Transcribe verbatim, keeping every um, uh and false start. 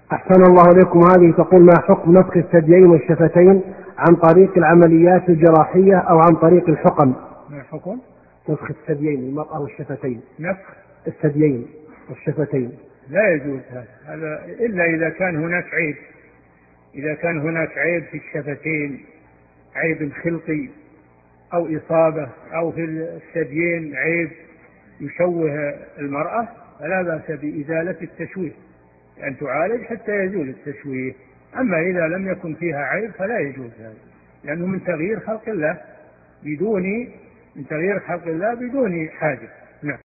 أحسن الله إليكم. هذه تقول: ما حكم نفخ الثديين والشفتين عن طريق العمليات الجراحية أو عن طريق الحقن؟ ما حكم نفخ الثديين المرأة والشفتين. نفخ الثديين والشفتين لا يجوز هذا, هذا إلا إذا كان هناك عيب. إذا كان هناك عيب في الشفتين، عيب خلقي أو إصابة، أو في الثديين عيب يشوه المرأة، فلا بأس بإزالة التشويه، أن تعالج حتى يزول التشويه. أما إذا لم يكن فيها عيب فلا يجوز هذا، لأنه من تغيير خلق الله بدون من تغيير خلق الله بدون حاجة. نعم.